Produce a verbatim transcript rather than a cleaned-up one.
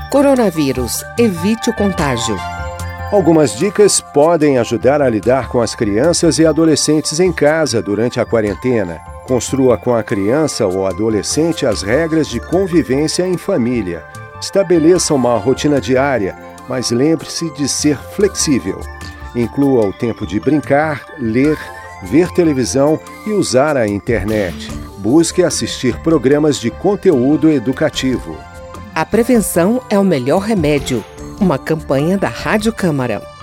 Coronavírus, evite o contágio. Algumas dicas podem ajudar a lidar com as crianças e adolescentes em casa durante a quarentena. Construa com a criança ou adolescente as regras de convivência em família. Estabeleça uma rotina diária, mas lembre-se de ser flexível. Inclua o tempo de brincar, ler, ver televisão e usar a internet. Busque assistir programas de conteúdo educativo. A prevenção é o melhor remédio. Uma campanha da Rádio Câmara.